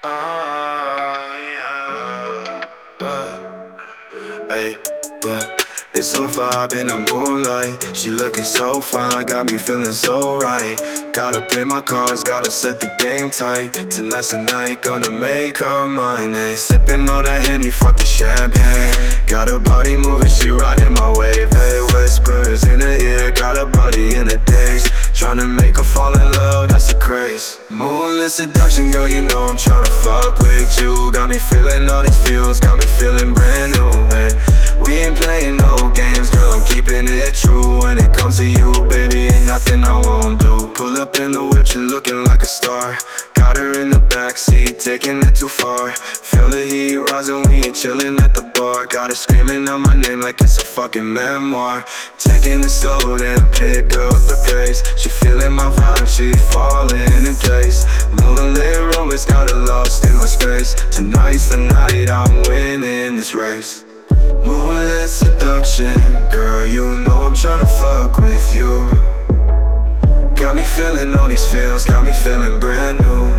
Hey, but it's so vibe in the moonlight. She looking so fine, got me feeling so right. Gotta play my cards, gotta set the game tight. Tonight's the night, gonna make her mine. Hey, sipping on that Henny, fuck the champagne. Got her body moving, she riding my wave. Hey, whispers in the ear, got her body in the daze. Tryna make her fall in love, that's the craze. Moonlit seduction, girl, you know I'm tryna fuck with you. Got me feeling all these feels, got me feeling brand new, hey. We ain't playing no games, girl, I'm keeping it true. When it comes to you, baby, ain't nothing I won't do. Pull up in the whip, you looking like a star. Got her in the backseat, taking it too far. Feel the heat rising, we ain't chilling at the bar. Got her screaming out my name like it's a fucking memoir. Taking it slow, then pick up the pace. She feeling my vibe, she falling in place. Moonlit romance, got her lost in my space. Tonight's the night, I'm winning this race. Moonlit seduction, girl, you know I'm tryna fuck with you. Got me feeling all these feels, got me feeling brand new.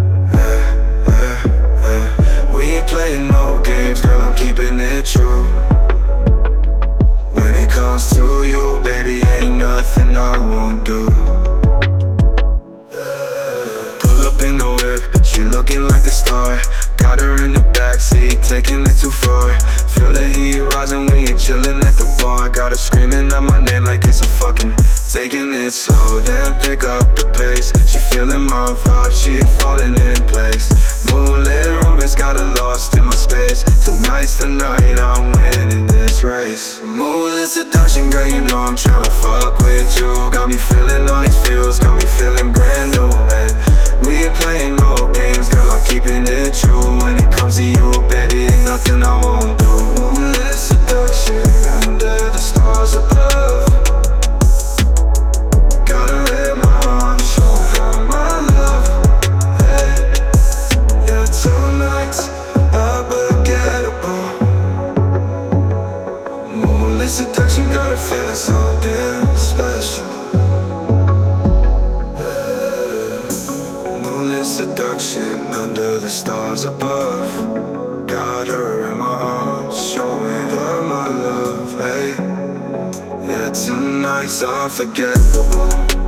We ain't playing no games, girl, I'm keeping it true. When it comes to you, baby, ain't nothing I won't do. Pull up in the whip, she looking like a star. Got her in the backseat, taking it too far. Feel the heat rising, we ain't chilling at the bar. Got her screaming out my name like it's a fucking. Taking it slow, then pick up the pace. She feeling my vibe, she falling in place. Moonlit romance, got her lost in my space. Tonight's the night, I'm winning this race. Moonlit seduction, girl, you know I'm tryna fuck with you. Got me feeling all these feels, got me feeling brand new, man. We ain't playing no games, girl, I'm keeping it true. When it comes to you, baby, ain't nothing I won't do. Moonlit seduction, under the stars above. Gotta let my arms show her my love. Hey, yeah, tonight's unforgettable. Moonlit seduction, got a feeling so damn special. Moonlit seduction, under the stars above. Got her in my arms, showing her my love. Hey, yeah, tonight's unforgettable.